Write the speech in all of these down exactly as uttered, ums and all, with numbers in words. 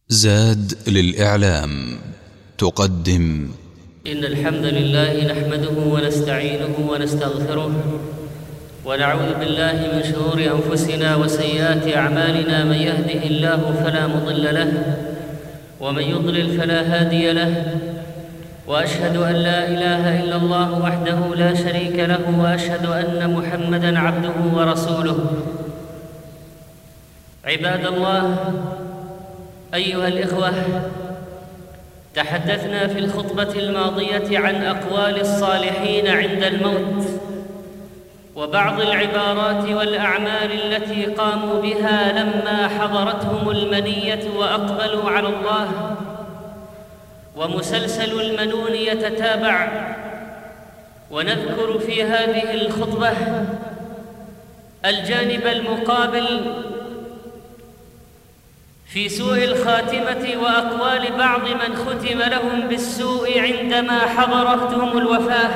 زاد للإعلام تقدم. إن الحمد لله نحمده ونستعينه ونستغفره ونعوذ بالله من شرور أنفسنا وسيئات أعمالنا. من يهده الله فلا مضل له ومن يضلل فلا هادي له، وأشهد أن لا إله إلا الله وحده لا شريك له، وأشهد أن محمدًا عبده ورسوله. عباد الله، أيها الإخوة، تحدثنا في الخطبة الماضية عن أقوال الصالحين عند الموت وبعض العبارات والأعمال التي قاموا بها لما حضرتهم المنية وأقبلوا على الله، ومسلسل المنون يتتابع. ونذكر في هذه الخطبة الجانب المقابل في سوء الخاتمة وأقوال بعض من ختم لهم بالسوء عندما حضرتهم الوفاة.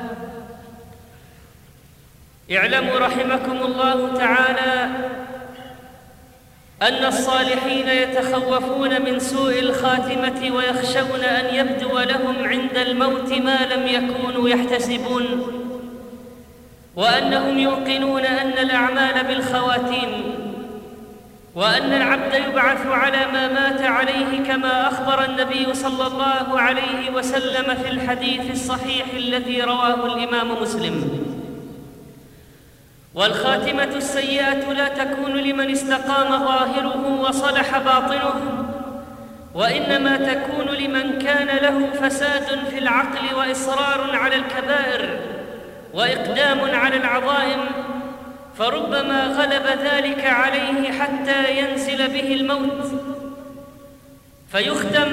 اعلموا رحمكم الله تعالى أن الصالحين يتخوفون من سوء الخاتمة ويخشون أن يبدو لهم عند الموت ما لم يكونوا يحتسبون، وأنهم يوقنون أن الأعمال بالخواتيم، وأن العبد يبعث على ما مات عليه، كما أخبر النبي صلى الله عليه وسلم في الحديث الصحيح الذي رواه الإمام مسلم. والخاتمة السيئة لا تكون لمن استقام ظاهره وصلح باطنه، وإنما تكون لمن كان له فساد في العقل وإصرار على الكبائر وإقدام على العظائم، فربما غلب ذلك عليه حتى ينزل به الموت، فيختم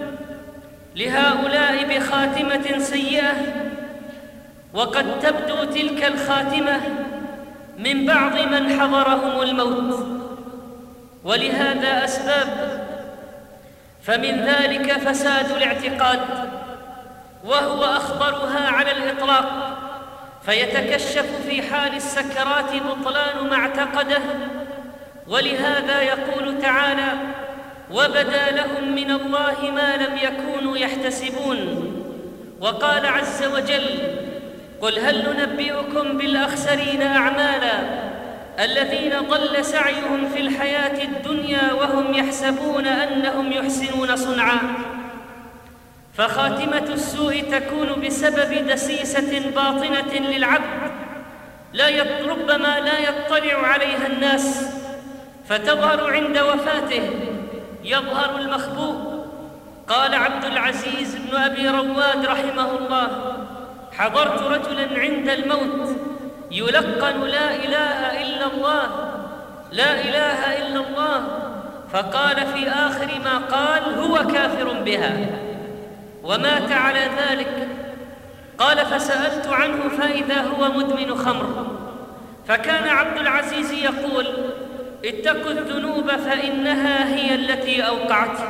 لهؤلاء بخاتمة سيئة، وقد تبدو تلك الخاتمة من بعض من حضرهم الموت، ولهذا أسباب. فمن ذلك فساد الاعتقاد، وهو أخطرها على الإطلاق، فيتكشف في حال السكرات بطلان ما اعتقده. ولهذا يقول تعالى: وبدا لهم من الله ما لم يكونوا يحتسبون. وقال عز وجل: قل هل ننبئكم بالأخسرين أعمالا الذين ضل سعيهم في الحياة الدنيا وهم يحسبون أنهم يحسنون صنعا. فخاتمة السوء تكون بسبب دسيسة باطنة للعبد لا ربما لا يطلع عليها الناس، فتظهر عند وفاته، يظهر المخبوء. قال عبد العزيز بن أبي رواد رحمه الله: حضرت رجلا عند الموت يلقن لا إله إلا الله، لا إله إلا الله، فقال في آخر ما قال: هو كافر بها، ومات على ذلك. قال: فسألت عنه فإذا هو مدمن خمر. فكان عبد العزيز يقول: اتقوا الذنوب فإنها هي التي أوقعت.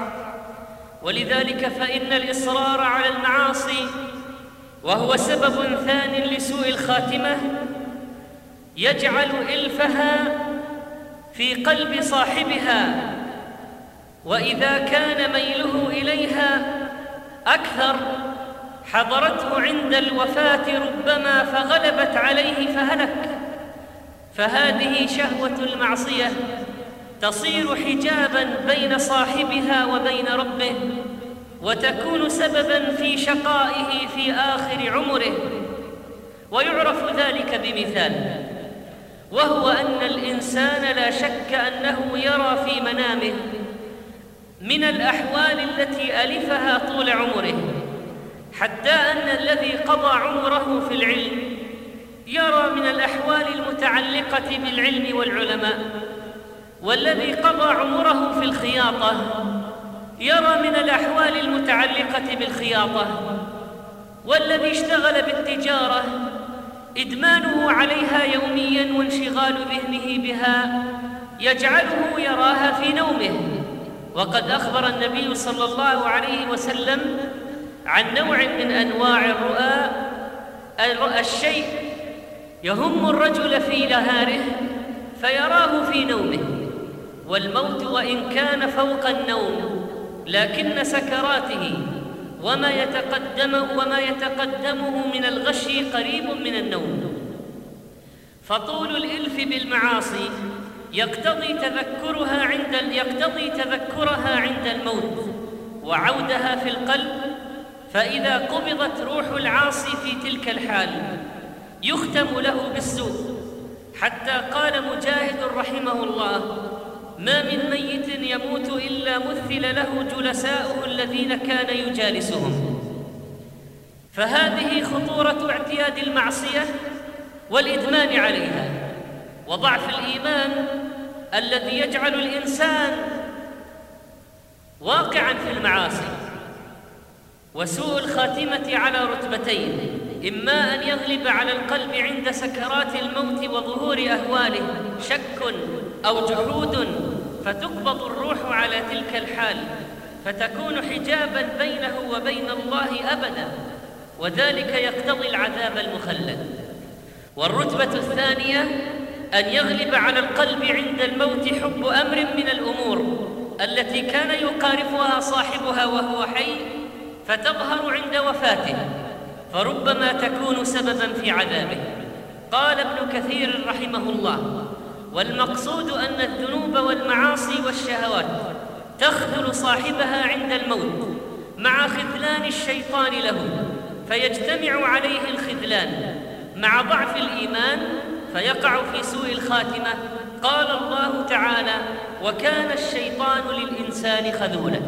ولذلك فإن الإصرار على المعاصي، وهو سبب ثان لسوء الخاتمة، يجعل إلفها في قلب صاحبها، وإذا كان ميله إليها أكثر حضرته عند الوفاة ربما فغلبت عليه فهلك. فهذه شهوة المعصية تصير حجاباً بين صاحبها وبين ربه، وتكون سبباً في شقائه في آخر عمره. ويعرف ذلك بمثال، وهو أن الإنسان لا شك أنه يرى في منامه من الأحوال التي ألفها طول عمره، حتى أن الذي قضى عمره في العلم يرى من الأحوال المتعلقة بالعلم والعلماء، والذي قضى عمره في الخياطة يرى من الأحوال المتعلقة بالخياطة، والذي اشتغل بالتجارة إدمانه عليها يومياً وانشغال ذهنه بها يجعله يراها في نومه. وقد أخبر النبي صلى الله عليه وسلم عن نوع من أنواع الرؤى، الشيء يهم الرجل في نهاره فيراه في نومه، والموت وإن كان فوق النوم لكن سكراته وما يتقدمه, وما يتقدمه من الغشي قريب من النوم. فطول الإلف بالمعاصي يقتضي تذكرها عند يقتضي تذكرها عند الموت وعودها في القلب، فإذا قبضت روح العاصي في تلك الحال يختم له بالسوء، حتى قال مجاهد رحمه الله: ما من ميت يموت إلا مثل له جلساؤه الذين كان يجالسهم. فهذه خطورة اعتياد المعصية والإدمان عليها، وضعف الإيمان الذي يجعل الإنسان واقعاً في المعاصي، وسوء الخاتمة على رتبتين: إما أن يغلب على القلب عند سكرات الموت وظهور أهواله شك أو جحود، فتقبض الروح على تلك الحال فتكون حجاباً بينه وبين الله أبداً، وذلك يقتضي العذاب المخلد. والرتبة الثانية أن يغلب على القلب عند الموت حب أمر من الأمور التي كان يقارفها صاحبها وهو حي، فتظهر عند وفاته، فربما تكون سبباً في عذابه. قال ابن كثير رحمه الله: والمقصود أن الذنوب والمعاصي والشهوات تخذل صاحبها عند الموت مع خذلان الشيطان له، فيجتمع عليه الخذلان مع ضعف الإيمان فيقع في سوء الخاتمة. قال الله تعالى: وكان الشيطان للإنسان خذولا.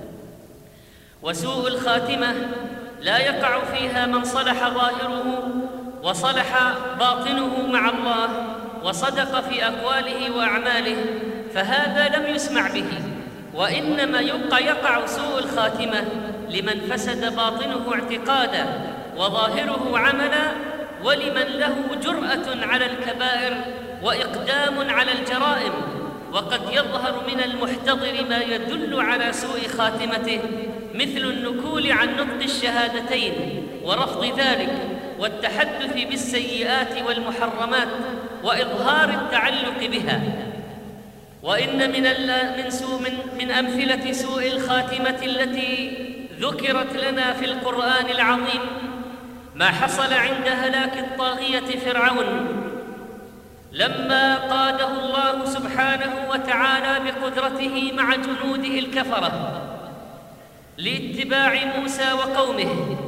وسوء الخاتمة لا يقع فيها من صلح ظاهره وصلح باطنه مع الله وصدق في أقواله وأعماله، فهذا لم يسمع به، وإنما يبقى يقع سوء الخاتمة لمن فسد باطنه اعتقادا وظاهره عملا، ولمن له جرأة على الكبائر وإقدام على الجرائم. وقد يظهر من المحتضر ما يدل على سوء خاتمته، مثل النكول عن نطق الشهادتين ورفض ذلك، والتحدث بالسيئات والمحرمات، وإظهار التعلق بها. وإن من من سوء من, من أمثلة سوء الخاتمة التي ذكرت لنا في القرآن العظيم ما حصل عند هلاك الطاغية فرعون، لما قاده الله سبحانه وتعالى بقدرته مع جنوده الكفرة لاتباع موسى وقومه،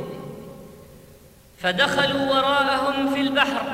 فدخلوا وراءهم في البحر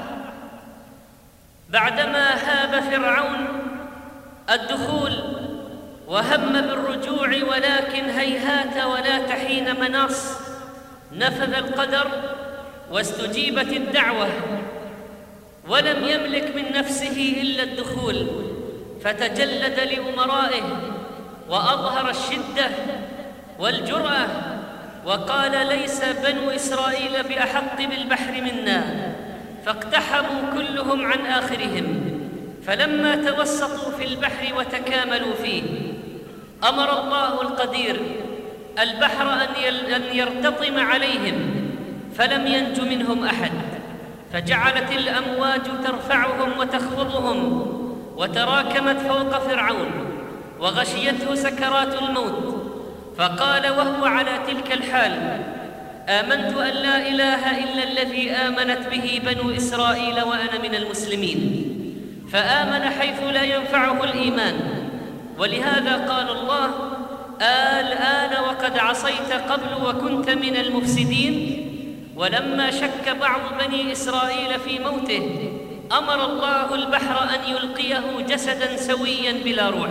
بعدما هاب فرعون الدخول وهم بالرجوع، ولكن هيهات ولا تحين مناص، نفذ القدر واستجيبت الدعوة، ولم يملك من نفسه إلا الدخول، فتجلد لأمرائه وأظهر الشدة والجرأة، وقال: ليس بنو إسرائيل بأحق بالبحر منا، فاقتحموا كلهم عن آخرهم. فلما توسطوا في البحر وتكاملوا فيه أمر الله القدير البحر أن يرتطم عليهم، فلم ينج منهم أحد، فجعلت الأمواج ترفعهم وتخفضهم، وتراكمت فوق فرعون وغشيته سكرات الموت، فقال وهو على تلك الحال: آمنت أن لا إله إلا الذي آمنت به بنو إسرائيل وأنا من المسلمين. فآمن حيث لا ينفعه الإيمان، ولهذا قال الله: الآن وقد عصيت قبل وكنت من المفسدين. ولما شك بعض بني إسرائيل في موته أمر الله البحر أن يلقيه جسداً سوياً بلا روح.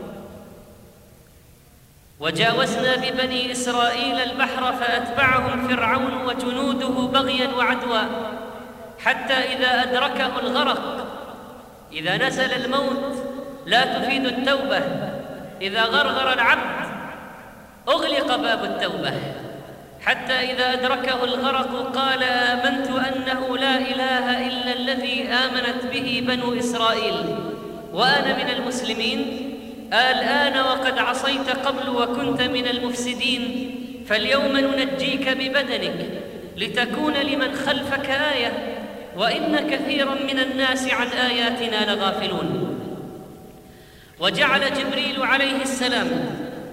وجاوزنا ببني إسرائيل البحر فأتبعهم فرعون وجنوده بغياً وعدوى، حتى إذا أدركه الغرق، إذا نزل الموت لا تفيد التوبة، إذا غرغر العبد أغلق باب التوبة، حتى إذا أدركه الغرق قال: آمنت أنه لا إله إلا الذي آمنت به بنو إسرائيل وأنا من المسلمين. الآن وقد عصيت قبل وكنت من المفسدين، فاليوم ننجيك ببدنك لتكون لمن خلفك آية، وإن كثيراً من الناس عن آياتنا لغافلون. وجعل جبريل عليه السلام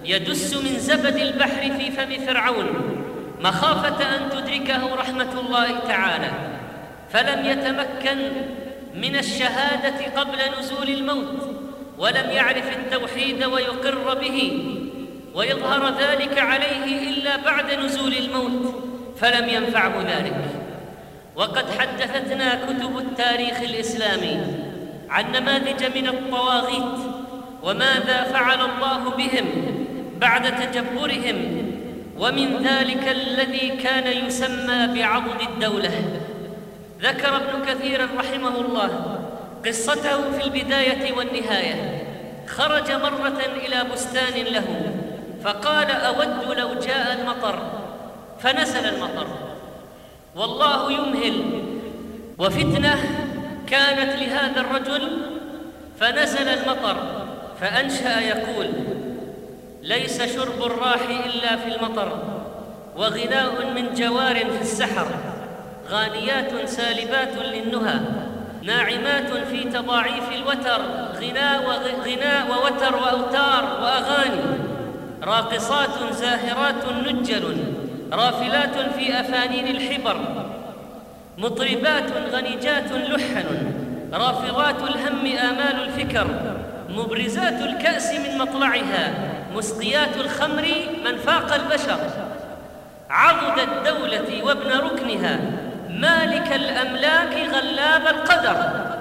يدس من زبد البحر في فم فرعون مخافة أن تدركه رحمة الله تعالى، فلم يتمكن من الشهادة قبل نزول الموت، ولم يعرف التوحيد ويقر به ويظهر ذلك عليه إلا بعد نزول الموت، فلم ينفعه ذلك. وقد حدثتنا كتب التاريخ الإسلامي عن نماذج من الطواغيت وماذا فعل الله بهم بعد تجبرهم، ومن ذلك الذي كان يسمى بعضد الدولة. ذكر ابن كثير رحمه الله قصته في البداية والنهاية. خرج مرة إلى بستان له فقال: أود لو جاء المطر، فنزل المطر والله يمهل. وفتنة كانت لهذا الرجل فنزل المطر، فأنشأ يقول: ليس شرب الراح إلا في المطر، وغناء من جوار في السحر، غانيات سالبات للنهى، ناعمات في تضاعيف الوتر، غناء وغناء ووتر وأوتار وأغاني، راقصات زاهرات نجل، رافلات في أفانين الحبر، مطربات غنيجات لحن، رافضات الهم آمال الفكر، مبرزات الكأس من مطلعها، مسقيات الخمر من فاق البشر، عضد الدولة وابن ركنها، مالك الأملاك غلاب القدر.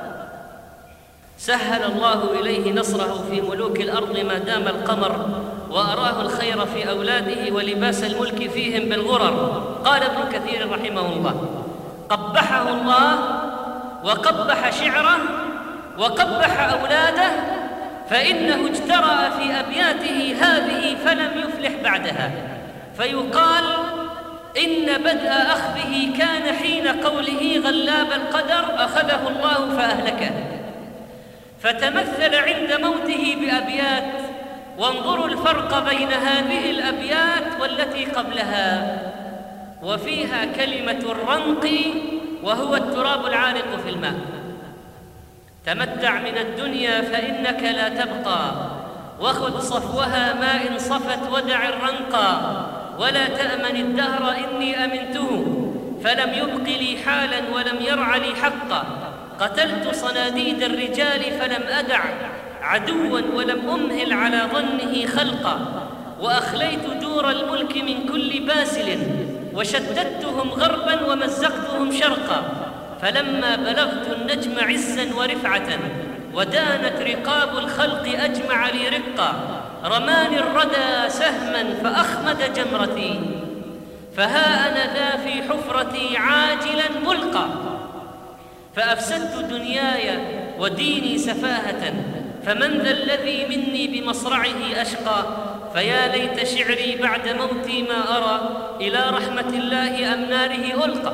سهل الله إليه نصره في ملوك الأرض ما دام القمر، وأراه الخير في أولاده ولباس الملك فيهم بالغرر. قال ابن كثير رحمه الله: قبحه الله وقبح شعره وقبح أولاده، فإنه اجترأ في أبياته هذه فلم يفلح بعدها. فيقال إن بدء أخذه كان حين قوله غلاب القدر أخذه الله فأهلكه. فتمثل عند موته بأبيات، وانظروا الفرق بين هذه الأبيات والتي قبلها، وفيها كلمة الرنق وهو التراب العالق في الماء. تمتع من الدنيا فإنك لا تبقى، وخذ صفوها ما إن صفت ودع الرنقا، ولا تأمن الدهر إني أمنته، فلم يبق لي حالا ولم يرع لي حقا، قتلت صناديد الرجال فلم أدع عدوا ولم أمهل على ظنه خلقا، وأخليت دور الملك من كل باسل، وشتتهم غربا ومزقتهم شرقا، فلما بلغت النجم عزا ورفعة ودانت رقاب الخلق أجمع لي رقا، رماني الردى سهما فأخمد جمرتي، فها أنا ذا في حفرتي عاجلا ملقى، فأفسدت دنياي وديني سفاهة، فمن ذا الذي مني بمصرعه أشقى، فيا ليت شعري بعد موتي ما أرى إلى رحمة الله أم ناره ألقى.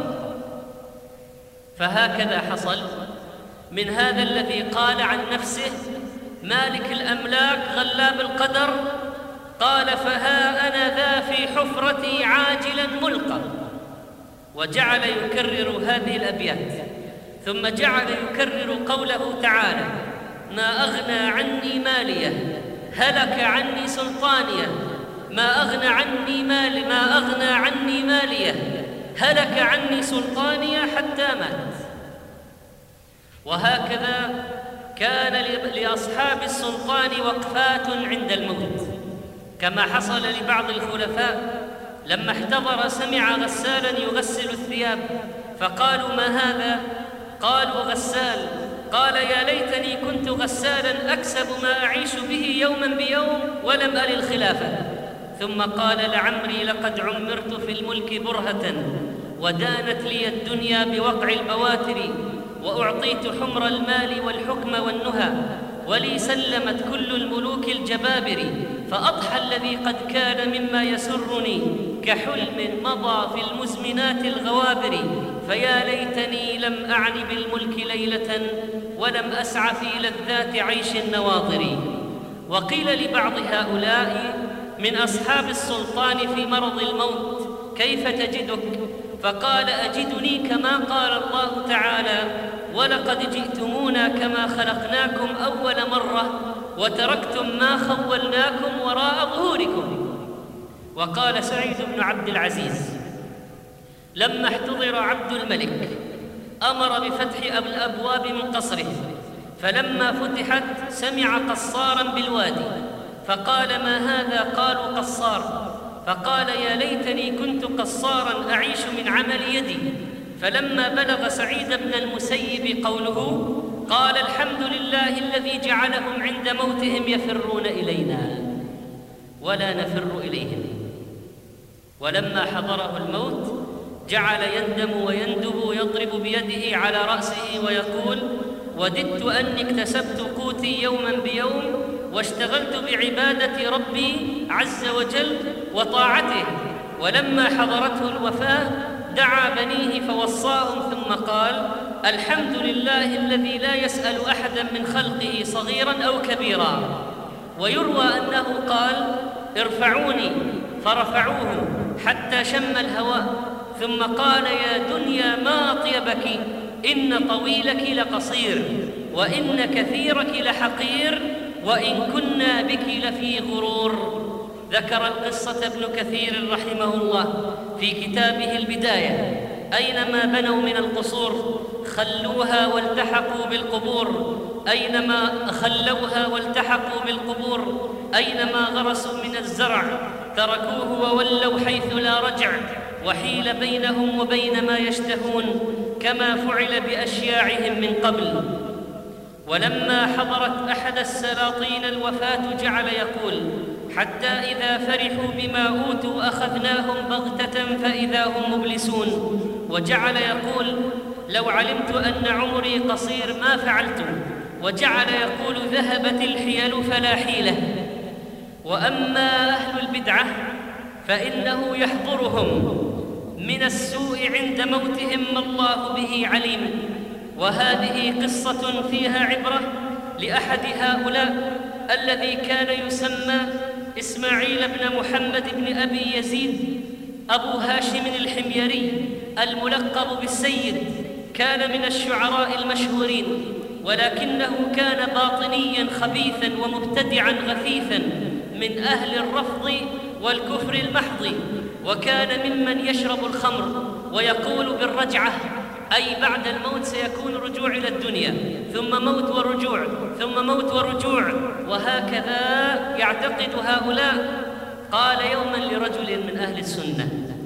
فهكذا حصل من هذا الذي قال عن نفسه مالك الأملاك غلاب القدر، قال: فها أنا ذا في حفرتي عاجلا ملقى، وجعل يكرر هذه الأبيات، ثم جعل يكرر قوله تعالى: ما أغنى عني ماليه، هلك عني سلطانيه، ما أغنى عني مال ما أغنى عني ماليه، هلك عني سلطانيه، حتى مات. وهكذا كان لأصحاب السلطان وقفات عند الموت، كما حصل لبعض الخلفاء لما احتضر سمع غسالا يغسل الثياب، فقالوا: ما هذا؟ قالوا: غسال. قال: يا ليتني كنت غسالا أكسب ما أعيش به يوما بيوم ولم أل الخلافة. ثم قال: لعمري لقد عمرت في الملك برهة، ودانت لي الدنيا بوقع البواتر، وأعطيت حمر المال والحكم والنهى، ولي سلمت كل الملوك الجبابر، فأضحى الذي قد كان مما يسرني كحلم مضى في المزمنات الغوابر، فيا ليتني لم أعن بالملك ليلة ولم أسع في لذات عيش النواظر. وقيل لبعض هؤلاء من أصحاب السلطان في مرض الموت: كيف تجدك؟ فقال: أجدني كما قال الله تعالى: ولقد جئتمونا كما خلقناكم أول مرة وتركتم ما خولناكم وراء ظهوركم. وقال سعيد بن عبد العزيز: لما احتضر عبد الملك أمر بفتح الأبواب من قصره، فلما فتحت سمع قصارا بالوادي فقال: ما هذا؟ قالوا: قصار. فقال: يا ليتني كنت قصارا أعيش من عمل يدي. فلما بلغ سعيد بن المسيب قوله قال: الحمد لله الذي جعلهم عند موتهم يفرون إلينا ولا نفر إليهم. ولما حضره الموت جعل يندم ويندب ويضرب بيده على رأسه ويقول: وددت أني اكتسبت قوتي يوما بيوم واشتغلت بعبادة ربي عز وجل وطاعته. ولما حضرته الوفاة دعا بنيه فوصاهم ثم قال: الحمد لله الذي لا يسأل أحدا من خلقه صغيرا أو كبيرا. ويروى أنه قال: ارفعوني، فرفعوه حتى شم الهواء، ثم قال: يا دنيا ما أطيبك، إن طويلك لقصير وإن كثيرك لحقير وإن كنا بك لفي غرور. ذكر القصة ابن كثير رحمه الله في كتابه البداية: أينما بنوا من القصور خلوها والتحقوا بالقبور، أينما خلوها والتحقوا بالقبور، أينما غرسوا من الزرع تركوه وولوا حيث لا رجع، وحيل بينهم وبين ما يشتهون كما فعل بأشياعهم من قبل. ولما حضرت أحد السلاطين الوفاة جعل يقول: حتى إذا فرحوا بما أوتوا أخذناهم بغتة فإذا هم مبلسون. وجعل يقول: لو علمت أن عمري قصير ما فعلت. وجعل يقول: ذهبت الحيل فلا حيلة. وأما أهل البدعة فإنه يحضرهم من السوء عند موتهم ما الله به عليم. وهذه قصة فيها عبرة لأحد هؤلاء الذي كان يسمى إسماعيل بن محمد بن أبي يزيد أبو هاشم الحميري الملقب بالسيد. كان من الشعراء المشهورين، ولكنه كان باطنيا خبيثا ومبتدعا غثيثا من أهل الرفض والكفر المحض. وكان ممن يشرب الخمر ويقول بالرجعة، أي بعد الموت سيكون رجوع إلى الدنيا، ثم موت ورجوع، ثم موت ورجوع، وهكذا يعتقد هؤلاء. قال يوما لرجل من أهل السنة: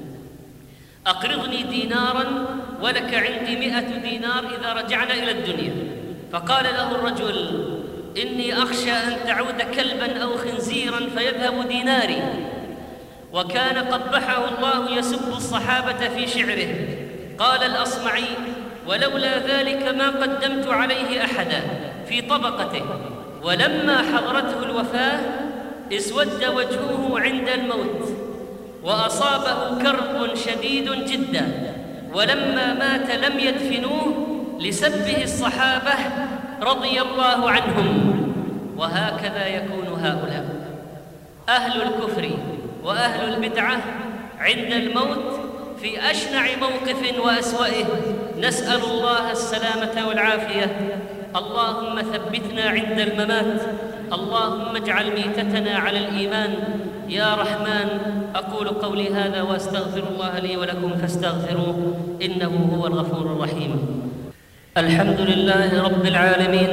أقرضني دينارا ولك عندي مئة دينار إذا رجعنا إلى الدنيا. فقال له الرجل: إني أخشى أن تعود كلبا أو خنزيرا فيذهب ديناري. وكان قبحه الله يسب الصحابة في شعره. قال الأصمعي: ولولا ذلك ما قدمت عليه أحدا في طبقته. ولما حضرته الوفاة اسود وجهه عند الموت وأصابه كرب شديد جدا. ولما مات لم يدفنوه لسبه الصحابة رضي الله عنهم. وهكذا يكون هؤلاء أهل الكفر وأهل البدعة عند الموت في أشنع موقف وأسوأه. نسأل الله السلامة والعافية. اللهم ثبتنا عند الممات، اللهم اجعل ميتتنا على الإيمان يا رحمن. أقول قولي هذا وأستغفر الله لي ولكم فاستغفروه إنه هو الغفور الرحيم. الحمد لله رب العالمين،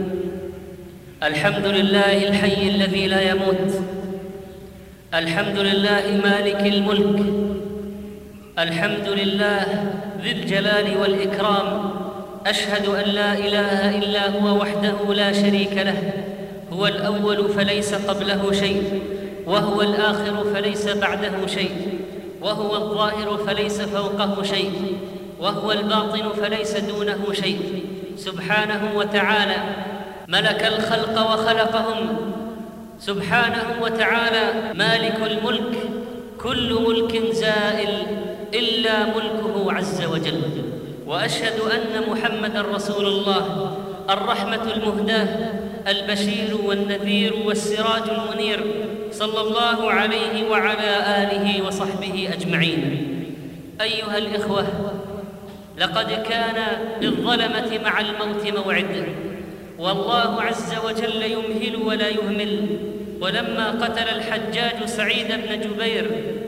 الحمد لله الحي الذي لا يموت، الحمد لله مالك الملك، الحمد لله ذي الجلال والإكرام. أشهد أن لا إله إلا هو وحده لا شريك له، هو الأول فليس قبله شيء، وهو الآخر فليس بعده شيء، وهو الظاهر فليس فوقه شيء، وهو الباطن فليس دونه شيء. سبحانه وتعالى ملك الخلق وخلقهم، سبحانه وتعالى مالك الملك، كل ملك زائل إلا ملكه عز وجل. وأشهد أن محمدًا رسول الله، الرحمة المهداة، البشير والنذير والسراج المنير، صلى الله عليه وعلى آله وصحبه أجمعين. أيها الإخوة، لقد كان للظلمة مع الموت موعد، والله عز وجل يمهل ولا يهمل. ولما قتل الحجاج سعيد بن جبير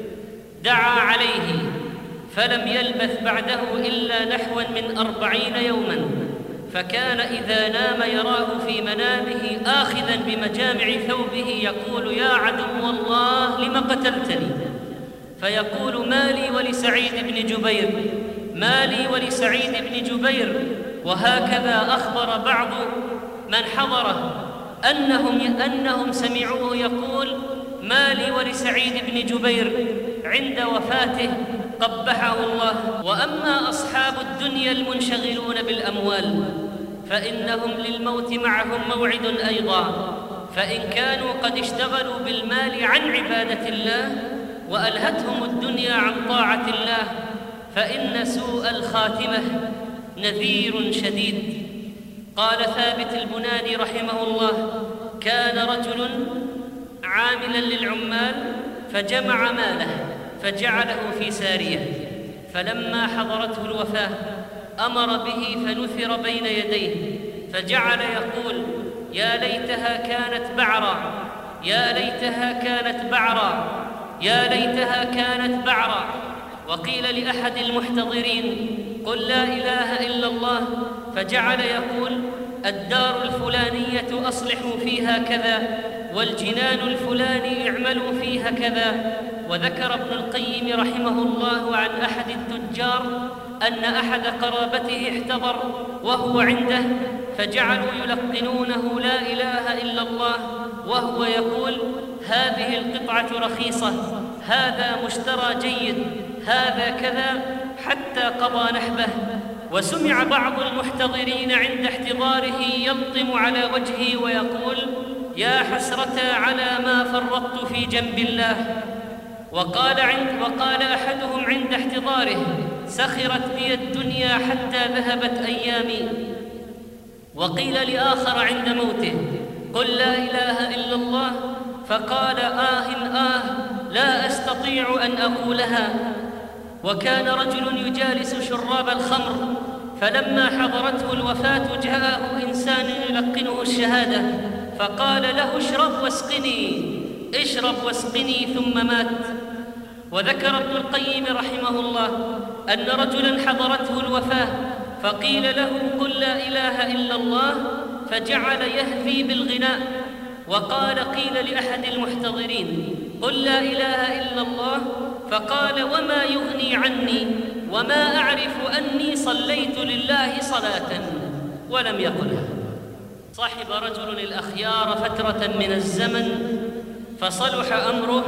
دعا عليه، فلم يلبث بعده إلا نحوا من أربعين يوما، فكان إذا نام يراه في منامه آخذا بمجامع ثوبه يقول: يا عدو الله لم قتلتني؟ فيقول: ما لي ولسعيد بن جبير، ما لي ولسعيد بن جبير. وهكذا أخبر بعض من حضره أنهم, أنهم سمعوه يقول: ما لي ولسعيد بن جبير عند وفاته قبحه الله. وأما أصحاب الدنيا المنشغلون بالأموال فإنهم للموت معهم موعد أيضا، فإن كانوا قد اشتغلوا بالمال عن عبادة الله وألهتهم الدنيا عن طاعة الله فإن سوء الخاتمة نذير شديد. قال ثابت البناني رحمه الله: كان رجل عاملا للعمال فجمع ماله فجعله في سارية، فلما حضرته الوفاة أمر به فنثر بين يديه، فجعل يقول: يا ليتها كانت بعرا، يا ليتها كانت بعرا، يا ليتها كانت بعرا. وقيل لأحد المحتضرين: قل لا إله إلا الله، فجعل يقول: الدار الفلانية أصلحوا فيها كذا، والجنان الفلاني اعملوا فيها كذا. وذكر ابن القيم رحمه الله عن أحد التجار أن أحد قرابته احتضر وهو عنده، فجعلوا يلقنونه لا إله إلا الله وهو يقول: هذه القطعة رخيصة، هذا مشترى جيد، هذا كذا، حتى قضى نحبه. وسمع بعض المحتضرين عند احتضاره يلطم على وجهه ويقول: يا حسرة على ما فرطت في جنب الله. وقال, عند وقال أحدهم عند احتضاره: سخرت بي الدنيا حتى ذهبت أيامي. وقيل لآخر عند موته: قل لا إله إلا الله، فقال: آه آه لا أستطيع أن أقولها. وكان رجل يجالس شراب الخمر، فلما حضرته الوفاة جاءه إنسان يلقنه الشهادة، فقال له: اشرب واسقني، اشرب واسقني، ثم مات. وذكر ابن القيم رحمه الله أن رجلا حضرته الوفاة فقيل له: قل لا إله إلا الله، فجعل يهفي بالغناء. وقال قيل لأحد المحتضرين: قل لا إله إلا الله، فقال: وما يغني عني وما أعرف أني صليت لله صلاة، ولم يقلها. صحب رجل الأخيار فترة من الزمن فصلح أمره،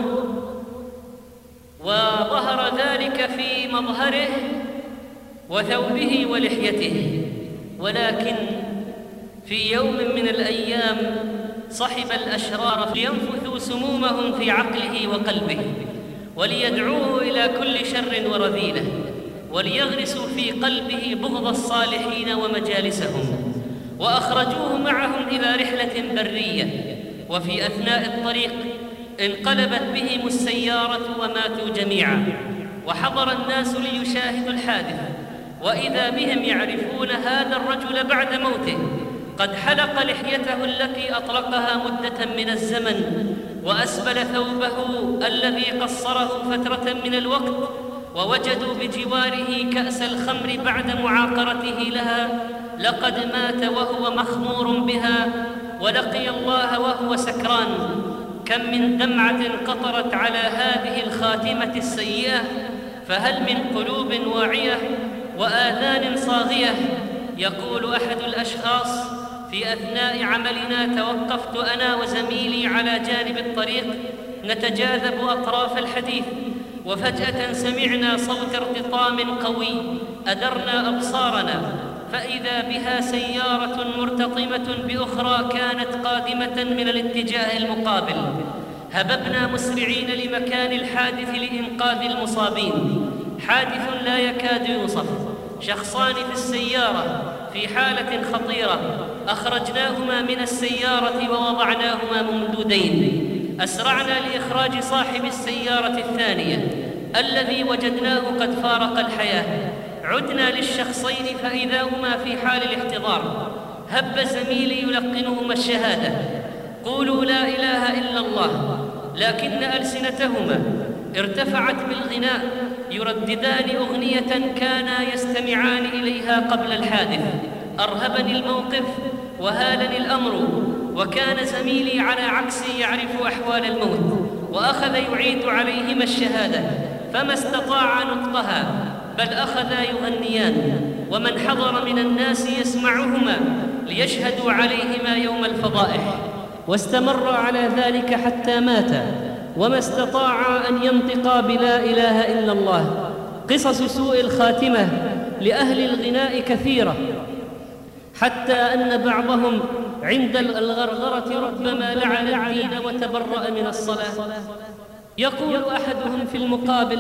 وظهر ذلك في مظهره وثوبه ولحيته. ولكن في يوم من الأيام صحب الأشرار لينفثوا سمومهم في عقله وقلبه، وليدعوه إلى كل شر ورذيلة، وليغرسوا في قلبه بغض الصالحين ومجالسهم. وأخرجوه معهم إلى رحلة برية، وفي أثناء الطريق انقلبت بهم السيارة وماتوا جميعا. وحضر الناس ليشاهدوا الحادث، وإذا بهم يعرفون هذا الرجل بعد موته قد حلق لحيته التي أطلقها مدة من الزمن، وأسبل ثوبه الذي قصره فترة من الوقت، ووجدوا بجواره كأس الخمر بعد معاقرته لها. لقد مات وهو مخمور بها، ولقي الله وهو سكران. كم من دمعة قطرت على هذه الخاتمة السيئة، فهل من قلوب واعية وآذان صاغية؟ يقول أحد الأشخاص: في أثناء عملنا توقفت أنا وزميلي على جانب الطريق نتجاذب أطراف الحديث، وفجأة سمعنا صوت ارتطام قوي، أدرنا أبصارنا فإذا بها سيارة مرتطمة بأخرى كانت قادمة من الاتجاه المقابل. هببنا مسرعين لمكان الحادث لإنقاذ المصابين. حادث لا يكاد يوصف، شخصان في السيارة في حالة خطيرة، أخرجناهما من السيارة ووضعناهما ممدودين. أسرعنا لإخراج صاحب السيارة الثانية الذي وجدناه قد فارق الحياة. عدنا للشخصين فإذا هما في حال الاحتضار، هب زميلي يلقنهما الشهادة: قولوا لا إله إلا الله، لكن ألسنتهما ارتفعت بالغناء يرددان أغنية كانا يستمعان إليها قبل الحادث. أرهبني الموقف وهالني الأمر، وكان زميلي على عكسي يعرف أحوال الموت، وأخذ يعيد عليهما الشهادة فما استطاع نطقها، بل أخذا يغنيان، ومن حضر من الناس يسمعهما ليشهدوا عليهما يوم الفضائح. واستمر على ذلك حتى ماتا، وما استطاعا أن ينطقا بلا إله إلا الله. قصص سوء الخاتمة لأهل الغناء كثيرة، حتى أن بعضهم عند الغرغرة ربما لعن الدين وتبرأ من الصلاة. يقول أحدهم في المقابل: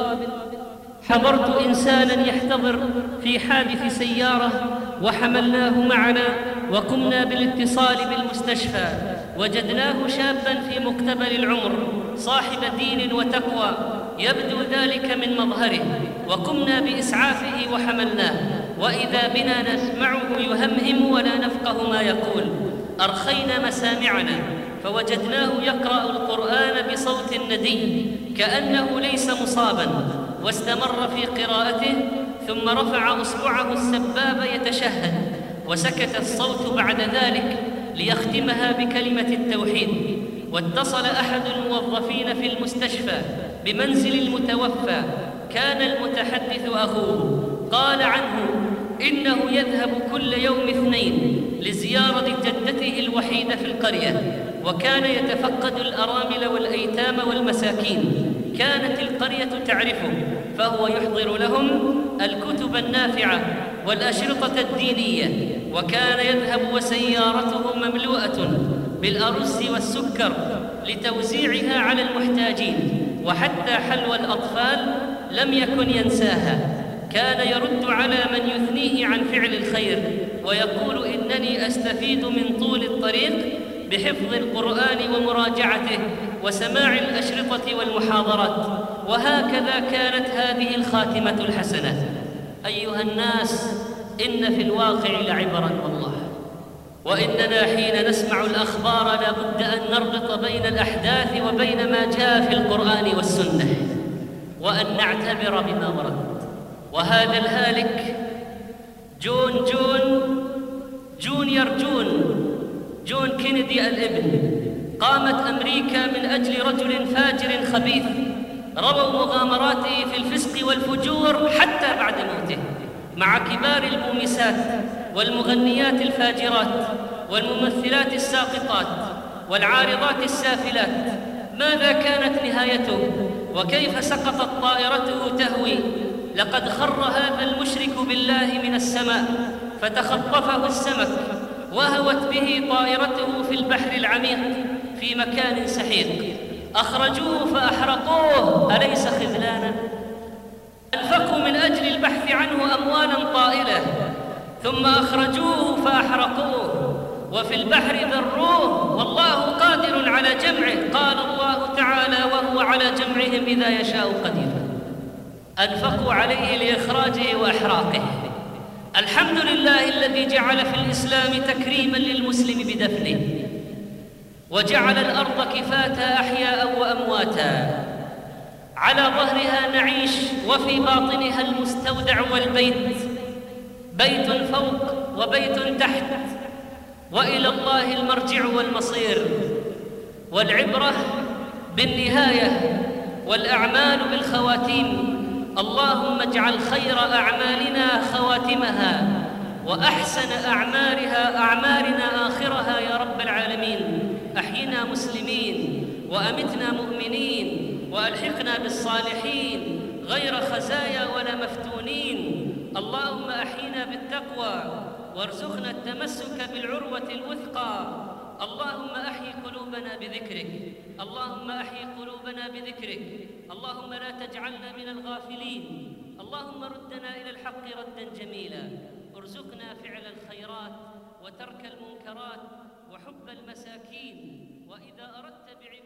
حضرت إنسانا يحتضر في حادث سيارة وحملناه معنا وقمنا بالاتصال بالمستشفى، وجدناه شابا في مقتبل العمر صاحب دين وتقوى، يبدو ذلك من مظهره، وقمنا بإسعافه وحملناه، وإذا بنا نسمعه يهمهم ولا نفقه ما يقول. أرخينا مسامعنا فوجدناه يقرأ القرآن بصوت ندي كأنه ليس مصابا، واستمر في قراءته، ثم رفع أصبعه السبابة يتشهد، وسكت الصوت بعد ذلك ليختمها بكلمة التوحيد. واتصل أحد الموظفين في المستشفى بمنزل المتوفى، كان المتحدث أخوه، قال عنه إنه يذهب كل يوم اثنين لزيارة جدته الوحيدة في القرية، وكان يتفقد الأرامل والأيتام والمساكين. كانت القرية تعرفه، فهو يحضر لهم الكتب النافعة والأشرطة الدينية، وكان يذهب وسيارته مملوءة بالأرز والسكر لتوزيعها على المحتاجين، وحتى حلوى الأطفال لم يكن ينساها. كان يرد على من يثنيه عن فعل الخير ويقول: إنني أستفيد من طول الطريق بحفظ القرآن ومراجعته وسماع الأشرطة والمحاضرات. وهكذا كانت هذه الخاتمة الحسنة. أيها الناس، إن في الواقع لعبرا والله، وإننا حين نسمع الأخبار لا بد أن نربط بين الأحداث وبين ما جاء في القرآن والسنة، وأن نعتبر بما ورد. وهذا الهالك جون جون جونيور جون جون كينيدي الابن، قامت أمريكا من أجل رجل فاجر خبيث رووا مغامراته في الفسق والفجور حتى بعد موته، مع كبار المومسات والمغنيات الفاجرات والممثلات الساقطات والعارضات السافلات. ماذا كانت نهايته؟ وكيف سقطت طائرته تهوي؟ لقد خر هذا المشرك بالله من السماء فتخطفه السمك، وهوت به طائرته في البحر العميق في مكان سحيق. أخرجوه فأحرقوه، أليس خذلانا؟ أنفقوا من أجل البحث عنه أموالا طائلة، ثم أخرجوه فأحرقوه، وفي البحر ذروه والله قادر على جمعه. قال الله تعالى: وهو على جمعهم إذا يشاء قدير. أنفقوا عليه لإخراجه وإحراقه. الحمد لله الذي جعل في الإسلام تكريما للمسلم بدفنه، وجعل الأرض كفاتا أحياء وأمواتا، على ظهرها نعيش وفي باطنها المستودع والبيت، بيت فوق وبيت تحت، وإلى الله المرجع والمصير. والعبرة بالنهاية والأعمال بالخواتيم. اللهم اجعل خير أعمالنا خواتمها، وأحسن أعمارها أعمارنا آخرها يا رب العالمين. أحينا مسلمين وأمتنا مؤمنين، وألحقنا بالصالحين غير خزايا ولا مفتونين. اللهم أحينا بالتقوى وارزقنا التمسك بالعروة الوثقى. اللهم أحي قلوبنا بذكرك، اللهم أحي قلوبنا بذكرك، اللهم لا تجعلنا من الغافلين، اللهم ردنا إلى الحق ردا جميلا. ارزقنا فعل الخيرات وترك المنكرات وحب المساكين. وإذا أردت بعبادك